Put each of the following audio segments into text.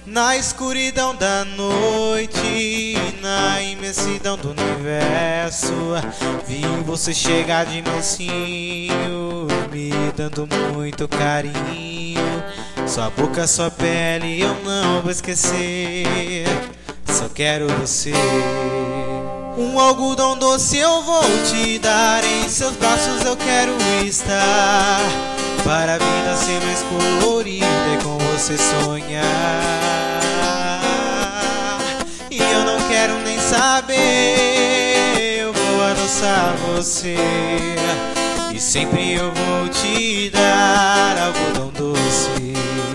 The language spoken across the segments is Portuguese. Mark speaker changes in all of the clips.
Speaker 1: Na escuridão da noite, na imensidão do universo, vi você chegar de mansinho, me dando muito carinho. Sua boca, sua pele eu não vou esquecer, só quero você. Um algodão doce eu vou te dar, em seus braços eu quero estar, para a vida ser mais colorida e com você sonhar. E eu não quero nem saber, eu vou adoçar você, e sempre eu vou te dar algodão doce.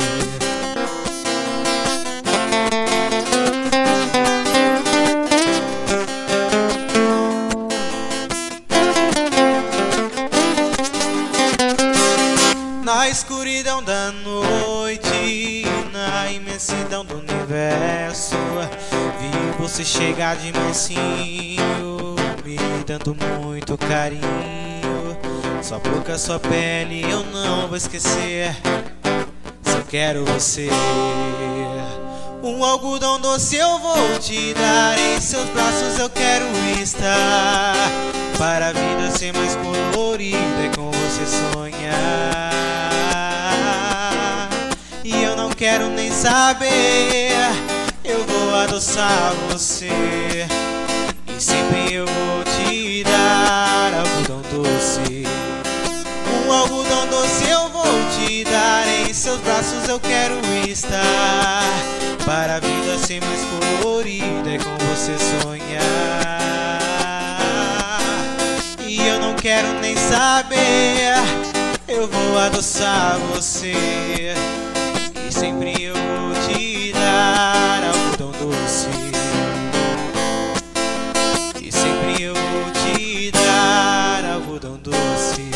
Speaker 1: Na escuridão da noite, na imensidão do universo, vi você chegar de mansinho, me dando muito carinho. Sua boca, sua pele eu não vou esquecer, só quero você. Um algodão doce eu vou te dar, em seus braços eu quero estar, para a vida ser mais colorida e com você sonhar. E eu não quero nem saber, eu vou adoçar você, e sempre eu vou te dar algodão doce. Um algodão doce eu vou te dar, em seus braços eu quero estar, para a vida ser mais colorida e com você sonhar. E eu não quero nem saber, eu vou adoçar você, e sempre eu vou te dar algodão doce, e sempre eu vou te dar algodão doce.